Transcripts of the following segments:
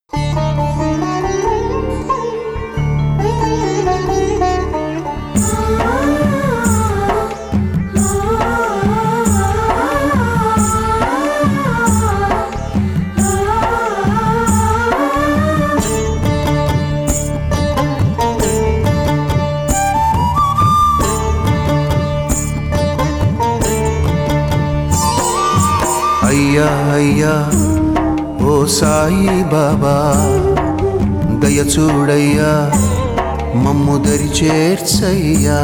అయ్యా అయ్యా ఓ సాయి బాబా దయ చూడయ్యా మమ్ము దరి చేర్చయ్యా.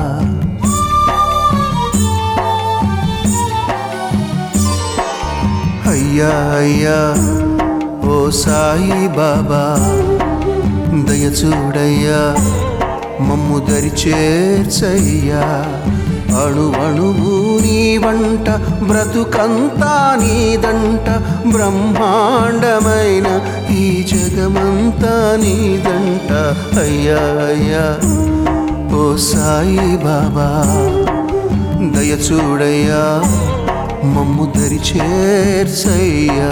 అయ్యా అయ్యా ఓ సాయి బాబా దయ చూడయ్యా మమ్ము దరి చేర్చయ్యా. అణు అణువు నీ వంట బ్రతుకంతా నీదంట, బ్రహ్మాండమైన ఈ జగమంతా నీదంట. అయ్యా అయ్యా ఓ సాయి బాబా దయ చూడయ్యా మమ్ము దరి చేర్చయ్యా.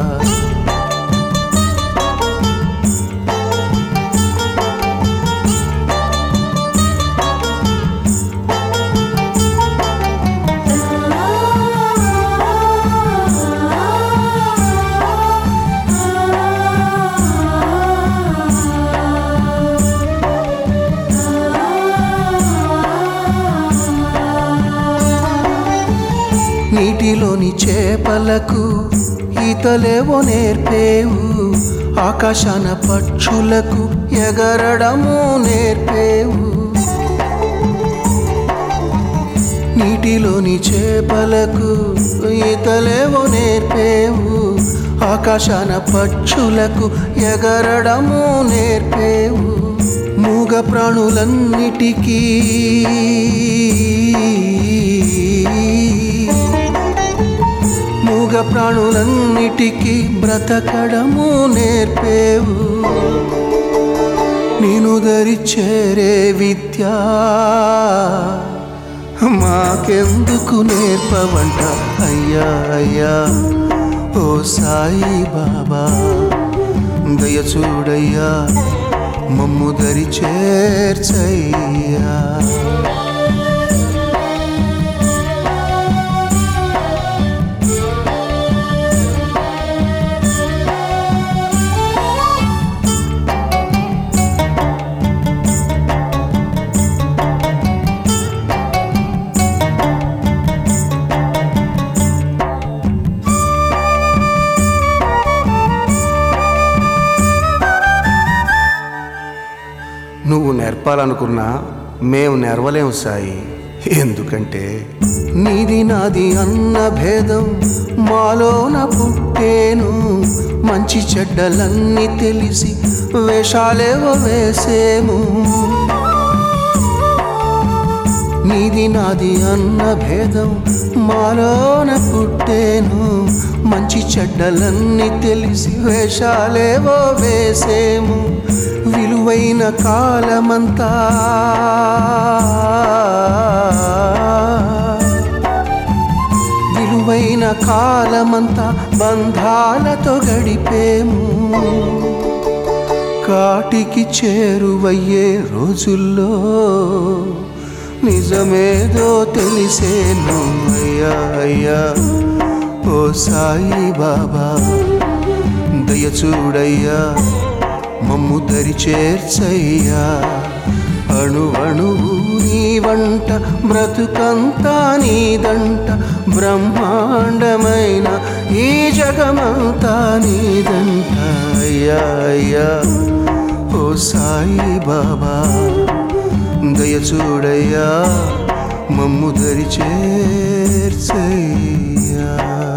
నీటిలోని చేపలకు ఈతలేవో నేర్పేవు, ఆకాశాన పక్షులకు ఎగరడము నేర్పేవు. నీటిలోని చేపలకు ఈతలేవో నేర్పేవు, ఆకాశాన పక్షులకు ఎగరడము నేర్పేవు. మూగ ప్రాణులన్నిటికీ మూగ ప్రాణులన్నిటికీ బ్రతకడము నేర్పేవు. నేను దరి చేరే విద్య మాకెందుకు నేర్పవంట. అయ్యా అయ్యా ఓ సాయి బాబా దయ చూడయ్యా మమ్ము దరి చేర్చయ్యా. నువ్వు నేర్పాలనుకున్నా మేము నేర్వలేము సాయి. ఎందుకంటే నీది నాది అన్న భేదం మాలోన పుట్టేను. మంచి చెడ్డలన్నీ తెలిసి వేషాలేవో వేసేము. నీది నాది అన్న భేదం మాలోన పుట్టేను. మంచి చెడ్డలన్నీ తెలిసి వేషాలేవో వేసేము. విలువైన కాలమంతా విలువైన కాలమంతా బంధాలతో గడిపేము. కాటికి చేరువయ్యే రోజుల్లో నిజమేదో తెలిసేను. అయ్యా అయ్యా ఓ సాయి బాబా దయ చూడయ్యా మమ్ము దరి చేర్చయ్యా. అణు అణువు నీ వంట బ్రతుకంతా నీదంట, బ్రహ్మాండమైన ఈ జగమంతా నీదంట. అయ్యా అయ్యా ఓ సాయి బాబా దయ చూడయ్యా మమ్ము దరి చేర్చయ్యా.